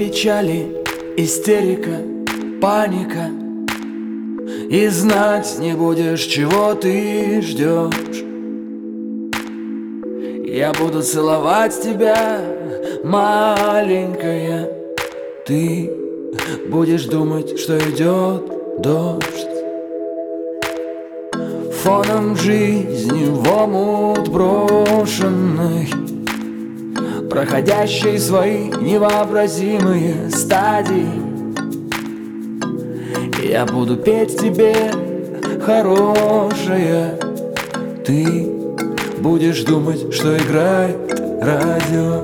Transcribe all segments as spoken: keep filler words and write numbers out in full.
печали, истерика, паника, и знать не будешь, чего ты ждешь. Я буду целовать тебя, маленькая, ты будешь думать, что идет дождь. Фоном жизни в омут брошенный, проходящий свои невообразимые стадии, я буду петь тебе, хорошая, ты будешь думать, что играет радио.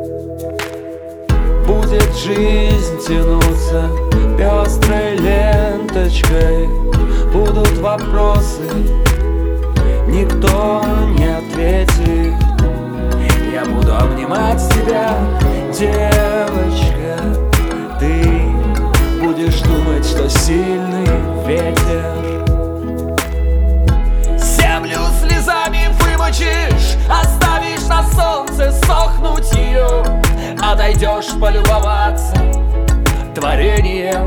Будет жизнь тянуться пестрой ленточкой, будут вопросы, никто не ответит. Я буду обнимать тебя, девочка, ты будешь думать, что сильный ветер. Землю слезами вымочишь, оставишь на солнце сохнуть ее, отойдешь полюбоваться творением.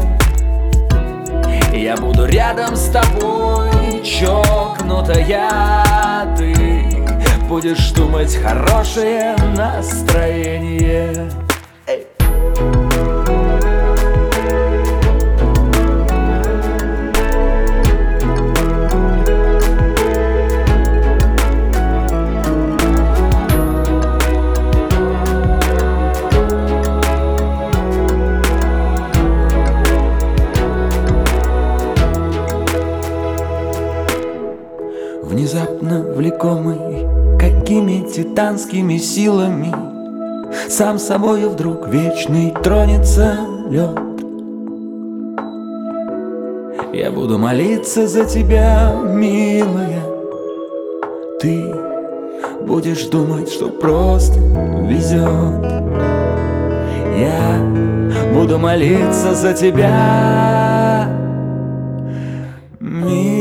Я буду рядом с тобой, чокнутая, ты будешь думать хорошее настроение. Эй! Внезапно влекомый какими титанскими силами, сам собою вдруг вечный тронется лед. Я буду молиться за тебя, милая, ты будешь думать, что просто везет. Я буду молиться за тебя, милая.